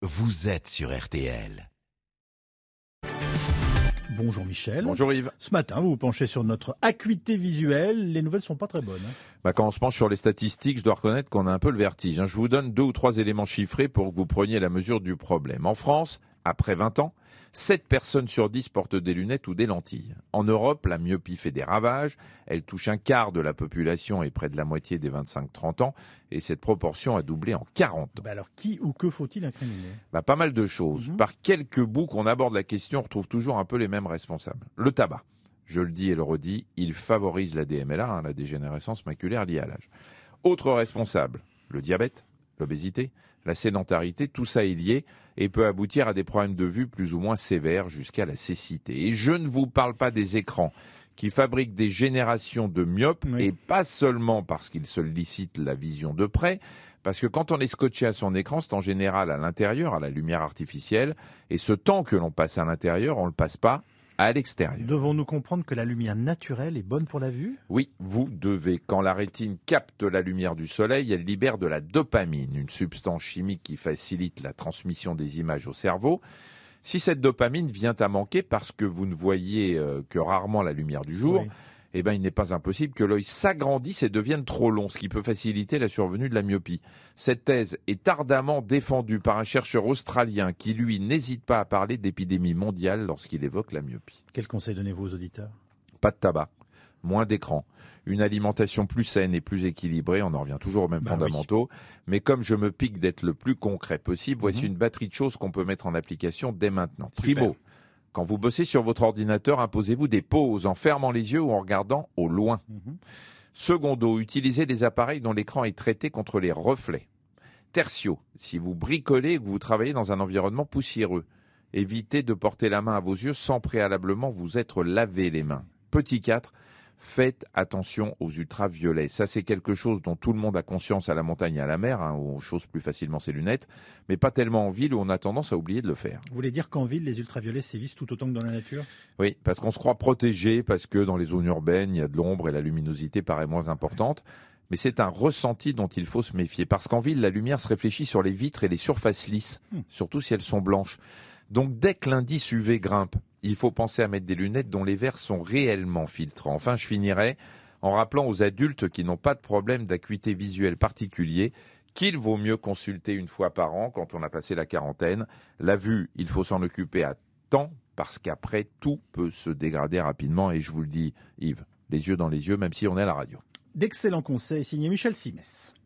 Vous êtes sur RTL. Bonjour Michel. Bonjour Yves. Ce matin, vous vous penchez sur notre acuité visuelle. Les nouvelles sont pas très bonnes. Quand on se penche sur les statistiques, je dois reconnaître qu'on a un peu le vertige. Je vous donne 2 ou 3 éléments chiffrés pour que vous preniez la mesure du problème. En France, après 20 ans, 7 personnes sur 10 portent des lunettes ou des lentilles. En Europe, la myopie fait des ravages. Elle touche un quart de la population et près de la moitié des 25-30 ans. Et cette proportion a doublé en 40 ans. Alors, qui ou que faut-il incriminer ? Pas mal de choses. Par quelques bouts qu'on aborde la question, on retrouve toujours un peu les mêmes responsables. Le tabac. Je le dis et le redis, il favorise la DMLA, la dégénérescence maculaire liée à l'âge. Autre responsable, le diabète, l'obésité, la sédentarité, tout ça est lié et peut aboutir à des problèmes de vue plus ou moins sévères jusqu'à la cécité. Et je ne vous parle pas des écrans qui fabriquent des générations de myopes, et pas seulement parce qu'ils sollicitent la vision de près, parce que quand on est scotché à son écran, c'est en général à l'intérieur, à la lumière artificielle, et ce temps que l'on passe à l'intérieur, on ne le passe pas à l'extérieur. Devons-nous comprendre que la lumière naturelle est bonne pour la vue ? Oui, vous devez. Quand la rétine capte la lumière du soleil, elle libère de la dopamine, une substance chimique qui facilite la transmission des images au cerveau. Si cette dopamine vient à manquer parce que vous ne voyez que rarement la lumière du jour, il n'est pas impossible que l'œil s'agrandisse et devienne trop long, ce qui peut faciliter la survenue de la myopie. Cette thèse est ardemment défendue par un chercheur australien qui, lui, n'hésite pas à parler d'épidémie mondiale lorsqu'il évoque la myopie. Quel conseil donnez-vous aux auditeurs ? Pas de tabac, moins d'écran, une alimentation plus saine et plus équilibrée, on en revient toujours aux mêmes fondamentaux. Mais comme je me pique d'être le plus concret possible, voici une batterie de choses qu'on peut mettre en application dès maintenant. Super. Primo, quand vous bossez sur votre ordinateur, imposez-vous des pauses en fermant les yeux ou en regardant au loin. Secondo, utilisez des appareils dont l'écran est traité contre les reflets. Tertio, si vous bricolez ou que vous travaillez dans un environnement poussiéreux, évitez de porter la main à vos yeux sans préalablement vous être lavé les mains. Petit 4, faites attention aux ultraviolets. Ça, c'est quelque chose dont tout le monde a conscience à la montagne et à la mer, où on chausse plus facilement ses lunettes, mais pas tellement en ville où on a tendance à oublier de le faire. Vous voulez dire qu'en ville, les ultraviolets sévissent tout autant que dans la nature ? Oui, parce qu'on se croit protégé, parce que dans les zones urbaines, il y a de l'ombre et la luminosité paraît moins importante. Mais c'est un ressenti dont il faut se méfier. Parce qu'en ville, la lumière se réfléchit sur les vitres et les surfaces lisses, surtout si elles sont blanches. Donc dès que l'indice UV grimpe, il faut penser à mettre des lunettes dont les verres sont réellement filtrants. Enfin, je finirai en rappelant aux adultes qui n'ont pas de problème d'acuité visuelle particulier qu'il vaut mieux consulter une fois par an quand on a passé la quarantaine. La vue, il faut s'en occuper à temps parce qu'après, tout peut se dégrader rapidement. Et je vous le dis, Yves, les yeux dans les yeux, même si on est à la radio. D'excellents conseils signés Michel Simès.